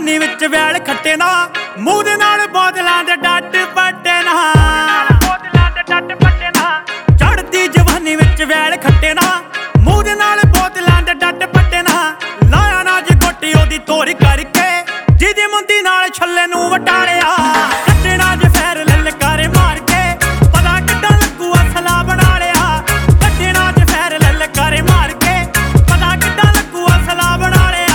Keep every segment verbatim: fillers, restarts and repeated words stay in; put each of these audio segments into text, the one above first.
ਜਵਾਨੀ ਵਿੱਚ ਵੈਲ ਖੱਟੇ ਨਾ, ਮੂੰਹ ਦੇ ਨਾਲ ਬੋਤਲਾਂ ਦੇ ਡੱਟ ਪੱਟੇ ਨਾ, ਬੋਤਲਾਂ ਦੇ ਡੱਟ ਪੱਟੇ ਨਾ। ਚੜ੍ਹਦੀ ਜਵਾਨੀ ਵਿੱਚ ਵੈਲ ਖੱਟੇ ਨਾ, ਮੂੰਹ ਦੇ ਨਾਲ ਬੋਤਲਾਂ ਦੇ ਡੱਟ ਪੱਟੇ ਨਾ। ਲਾਇਆ ਨਾ ਜੇ ਗੋਟੀ ਉਹਦੀ ਤੋਰੀ ਕਰਕੇ, ਜਿਹਦੀ ਮੁੰਦੀ ਨਾਲ ਛੱਲੇ ਨੂੰ ਵਟਾਲਿਆ। ਕੱਟਣਾ ਜੇ ਫੈਰ ਲਲਕਾਰੇ ਮਾਰ ਕੇ, ਪਤਾ ਕਿੱਦਾਂ ਲੱਗੂ ਅਸਲਾ ਬਣਾ ਲਿਆ। ਕੱਟਣਾ ਜੇ ਫੈਰ ਲਲਕਾਰੇ ਮਾਰ ਕੇ, ਪਤਾ ਕਿੱਦਾਂ ਲੱਗੂ ਅਸਲਾ ਬਣਾ ਲਿਆ।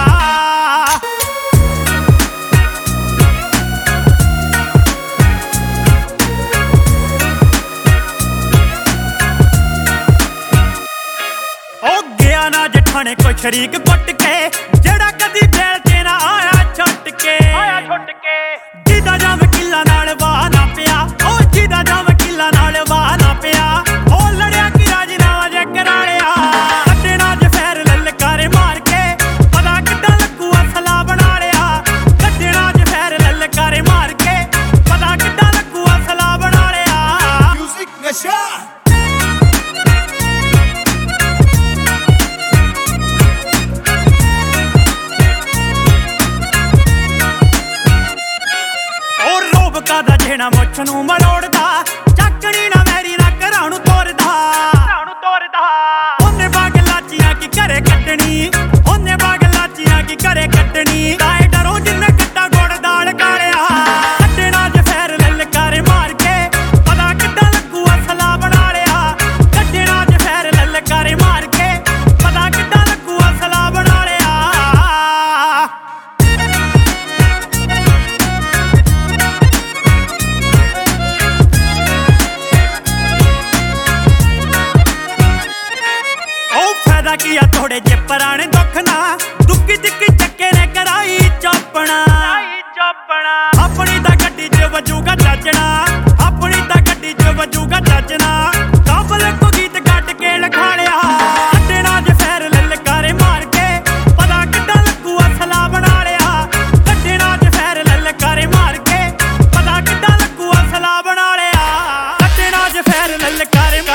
ਉਹ ਗਿਆ ਨਾ ਜਠਾਣੇ ਕੋਈ ਸ਼ਰੀਕ ਕੁੱਟ ਕੇ, ਜਿਹੜਾ ਕਦੀ ਬੇਲ ਤੇ ਨਾ ਆਇਆ ਛੁੱਟ ਕੇ, ਆਇਆ ਛੁੱਟ ਕੇ। ਜਿਹਦਾ ਜਾਂ ਵਕੀਲਾਂ ਨਾਲ ਵਾਹ ਨਾ ਪਿਆ, ਉਹ ਜਿਹਦਾ ਜਾਂ ਵਕੀਲਾਂ ਨਾਲ ਵਾਹ ਨਾ ਪਿਆ। ਉਹ ਲੜਿਆ ਕਿ ਰਾਜੀਨਾਮਾ ਜੇ ਕਰਾ ਲਿਆ। ਕੱਟਣਾ ਜੇ ਫੈਰ ਲਲਕਾਰੇ ਮਾਰ ਕੇ, ਪਤਾ ਕਿੱਦਾਂ ਲੱਗੂ ਅਸਲਾ ਬਣਾ ਲਿਆ। ਕੱਟਣਾ ਜੇ ਫੈਰ ਲਲਕਾਰੇ ਮਾਰ ਕੇ, ਪਤਾ ਕਿੱਦਾਂ ਲੱਗੂ ਅਸਲਾ ਬਣਾ ਲਿਆ। ਮਿਊਜ਼ਿਕ ਨਸ਼ਾ ਕਾਦਾ ਜਿਹੜਾ ਮੁੱਛ ਨੂੰ ਮਰੋੜਦਾ, ਚੱਕਣੀ ਨਾ ਮੈਰੀ ਨਾ ਘਰਾਂ ਨੂੰ ਤੋਰਦਾ, ਘਰਾਂ ਨੂੰ ਤੋਰਦਾ। ਉਹਨੇ ਬਾਗ ਲਾਚੀਆਂ ਕੀ ਘਰੇ ਕੱਟਣੀ, ਉਹਨੇ ਬਾਗ ਲਾਚੀਆਂ ਕੀ ਘਰੇ ਕੱਟਣੀ। ਕਾਏ ਡਰੋ ਜਿੰਨੇ ਕੱਟਾ ਗੁੜ ਦਾਲ ਕਾਲਿਆ। ਕੱਟਣਾ ਜੇ ਫੈਰ ਲਲਕਾਰੇ ਮਾਰ ਕੇ, ਪਤਾ ਕਿੱਦਾਂ ਲੱਗੂ ਅਸਲਾ ਬਣਾ ਲਿਆ। ਕੱਟਣਾ ਜੇ ਫੈਰ ਲਲਕਾਰੇ ਮਾਰ ਕੇ, ਪਤਾ ਕਿੱਦਾਂ ਲੱਗੂ ਅਸਲਾ ਬਣਾ ਲਿਆ। ਕੀ ਆ ਥੋੜੇ ਜੇ ਪੁਰਾਣੇ ਦੁੱਖ ਨਾ, ਦੁੱਕੀ ਦਿੱਕੀ ਚੱਕੇ ਨੇ ਕਰਾਈ ਚਾਪਣਾ, ਚਾਪਣਾ। ਆਪਣੀ ਤਾਂ ਗੱਡੀ 'ਚ ਵਜੂਗਾ ਚੱਜਣਾ, ਆਪਣੀ ਤਾਂ ਗੱਡੀ 'ਚ ਵਜੂਗਾ ਚੱਜਣਾ। ਕਾਬਲ ਕੋ ਗੀਤ ਕੱਟ ਕੇ ਲਿਖਾ ਲਿਆ। ਕੱਟਣਾ ਜੇ ਫੈਰ ਲਲਕਾਰੇ ਮਾਰ ਕੇ, ਪਤਾ ਕਿੱਦਾਂ ਲੱਗੂ ਅਸਲਾ ਬਣਾ ਲਿਆ। ਕੱਟਣਾ ਜੇ ਫੈਰ ਲਲਕਾਰੇ ਮਾਰ ਕੇ, ਪਤਾ ਕਿੱਦਾਂ ਲੱਗੂ ਅਸਲਾ ਬਣਾ ਲਿਆ। ਕੱਟਣਾ ਜੇ ਫੈਰ ਲਲਕਾਰੇ